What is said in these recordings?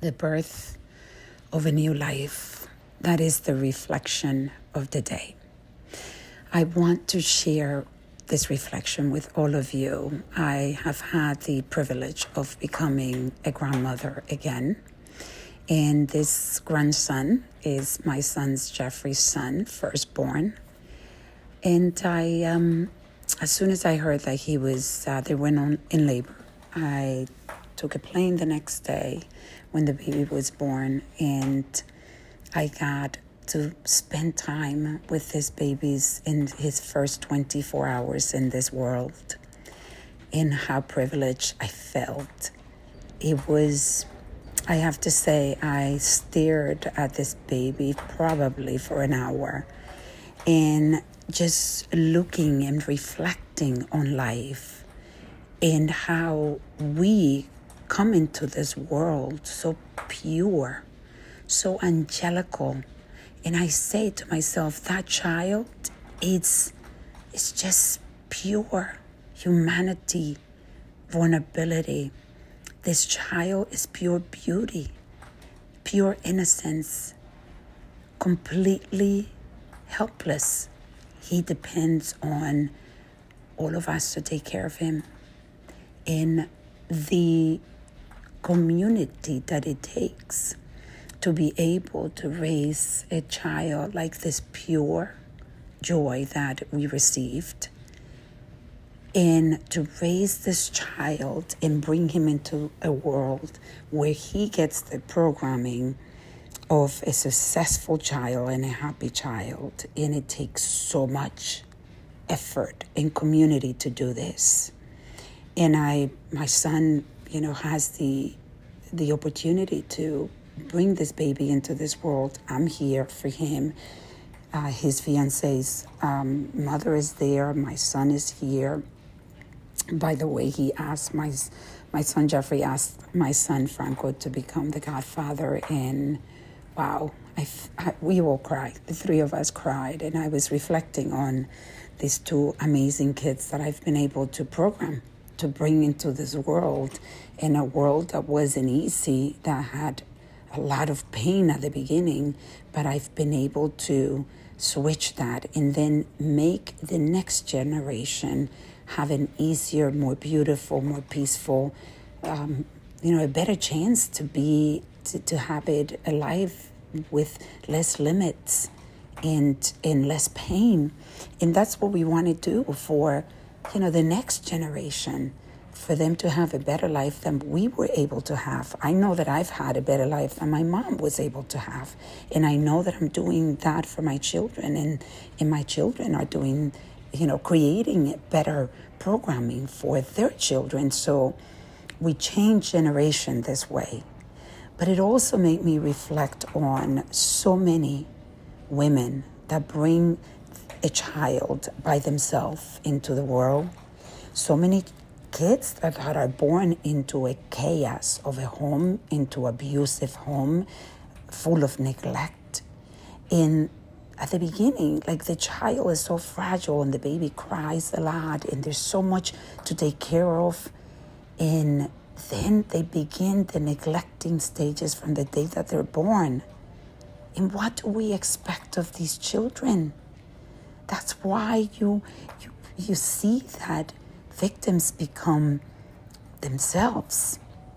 the birth of a new life. That is the reflection of the day. I want to share this reflection with all of you. I have had the privilege of becoming a grandmother again. And this grandson is my son's Jeffrey's son, firstborn. And as soon as I heard that he was, they went on in labor, I took a plane the next day when the baby was born, and I got to spend time with this baby's in his first 24 hours in this world, and how privileged I felt. It was, I have to say, I stared at this baby probably for an hour and just looking and reflecting on life and how we come into this world so pure, so angelical. And I say to myself, that child, it's just pure humanity, vulnerability. This child is pure beauty, pure innocence, completely helpless. He depends on all of us to take care of him. In the community that it takes to be able to raise a child like this pure joy that we received, and to raise this child and bring him into a world where he gets the programming of a successful child and a happy child. And it takes so much effort and community to do this. And my son, has the opportunity to bring this baby into this world. I'm here for him. His fiance's mother is there. My son is here. By the way, he asked my son Jeffrey asked my son Franco to become the godfather, and wow, we all cried. The three of us cried, and I was reflecting on these two amazing kids that I've been able to program to bring into this world, in a world that wasn't easy, that had a lot of pain at the beginning, but I've been able to switch that and then make the next generation have an easier, more beautiful, more peaceful, a better chance to have it alive with less limits and less pain. And that's what we want to do for, the next generation, for them to have a better life than we were able to have. I know that I've had a better life than my mom was able to have. And I know that I'm doing that for my children, and my children are doing, creating better programming for their children. So we change generation this way. But it also made me reflect on so many women that bring a child by themselves into the world. So many kids that are born into a chaos of a home, into abusive home, full of neglect. And at the beginning, the child is so fragile and the baby cries a lot and there's so much to take care of. And then they begin the neglecting stages from the day that they're born. And what do we expect of these children? That's why you see that victims become themselves,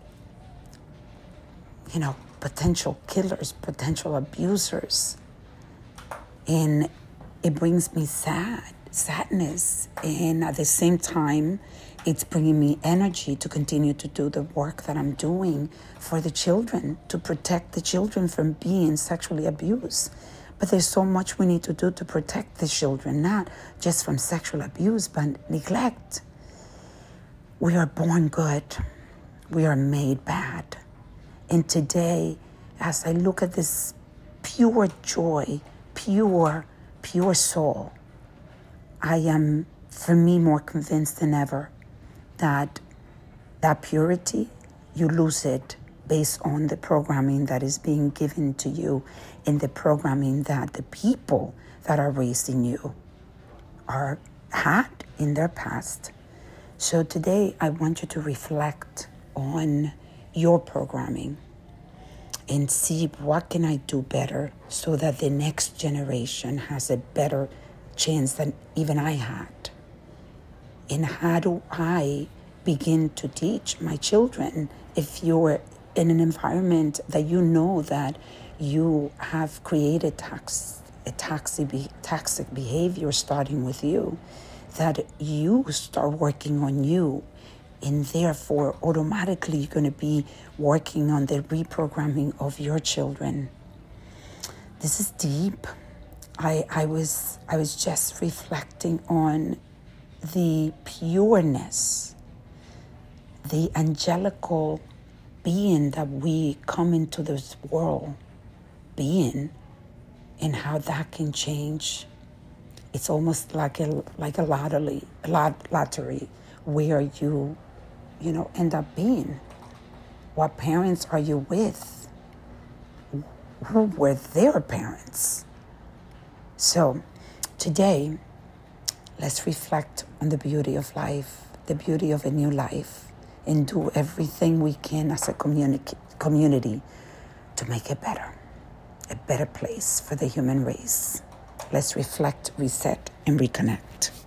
potential killers, potential abusers. And it brings me sadness. And at the same time, it's bringing me energy to continue to do the work that I'm doing for the children, to protect the children from being sexually abused. But there's so much we need to do to protect the children, not just from sexual abuse, but neglect. We are born good. We are made bad. And today, as I look at this pure joy, pure soul, I am, for me, more convinced than ever that purity, you lose it based on the programming that is being given to you and the programming that the people that are raising you had in their past. So today I want you to reflect on your programming. and see what can I do better so that the next generation has a better chance than even I had. And how do I begin to teach my children if you're in an environment that you know that you have created toxic behavior starting with you, that you start working on you, and therefore automatically you're going to be working on the reprogramming of your children. This is deep. I was just reflecting on the pureness, the angelical being that we come into this world being, and how that can change. It's almost like a lottery where you end up being. What parents are you with? Who were their parents? So today, let's reflect on the beauty of life, the beauty of a new life, and do everything we can as a community to make it better, a better place for the human race. Let's reflect, reset, and reconnect.